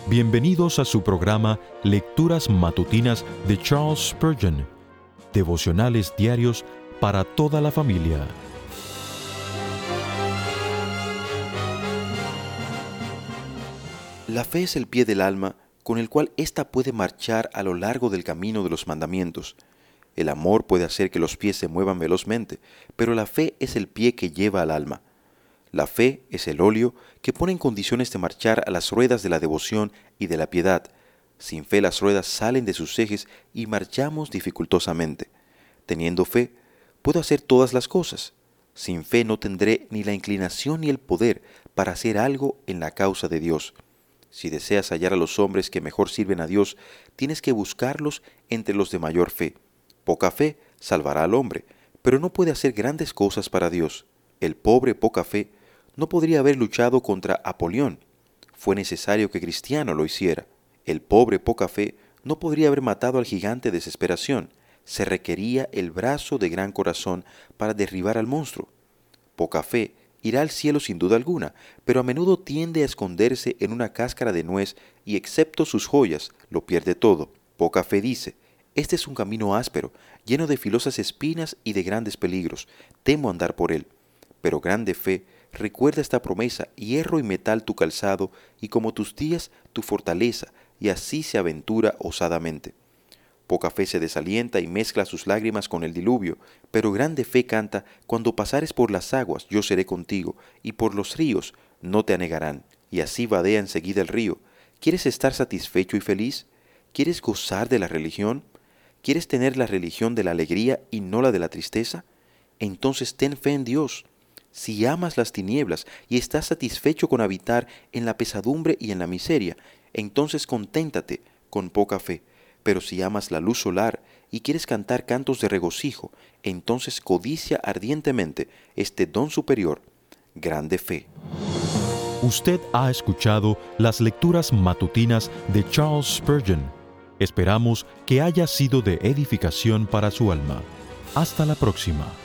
Bienvenidos a su programa Lecturas Matutinas de Charles Spurgeon, devocionales diarios para toda la familia. La fe es el pie del alma con el cual ésta puede marchar a lo largo del camino de los mandamientos. El amor puede hacer que los pies se muevan velozmente, pero la fe es el pie que lleva al alma. La fe es el óleo que pone en condiciones de marchar a las ruedas de la devoción y de la piedad. Sin fe las ruedas salen de sus ejes y marchamos dificultosamente. Teniendo fe, puedo hacer todas las cosas. Sin fe no tendré ni la inclinación ni el poder para hacer algo en la causa de Dios. Si deseas hallar a los hombres que mejor sirven a Dios, tienes que buscarlos entre los de mayor fe. Poca fe salvará al hombre, pero no puede hacer grandes cosas para Dios. El pobre poca fe no podría haber luchado contra Apolión. Fue necesario que Cristiano lo hiciera. El pobre poca fe no podría haber matado al gigante Desesperación. Se requería el brazo de gran corazón para derribar al monstruo. Poca fe irá al cielo sin duda alguna, pero a menudo tiende a esconderse en una cáscara de nuez y excepto sus joyas, lo pierde todo. Poca fe dice: este es un camino áspero, lleno de filosas espinas y de grandes peligros. Temo andar por él. Pero grande fe recuerda esta promesa: hierro y metal tu calzado, y como tus días tu fortaleza, y así se aventura osadamente. Poca fe se desalienta y mezcla sus lágrimas con el diluvio, pero grande fe canta: cuando pasares por las aguas, yo seré contigo, y por los ríos no te anegarán. Y así vadea enseguida el río. ¿Quieres estar satisfecho y feliz? ¿Quieres gozar de la religión? ¿Quieres tener la religión de la alegría y no la de la tristeza? Entonces ten fe en Dios. Si amas las tinieblas y estás satisfecho con habitar en la pesadumbre y en la miseria, entonces conténtate con poca fe. Pero si amas la luz solar y quieres cantar cantos de regocijo, entonces codicia ardientemente este don superior: grande fe. Usted ha escuchado las lecturas matutinas de Charles Spurgeon. Esperamos que haya sido de edificación para su alma. Hasta la próxima.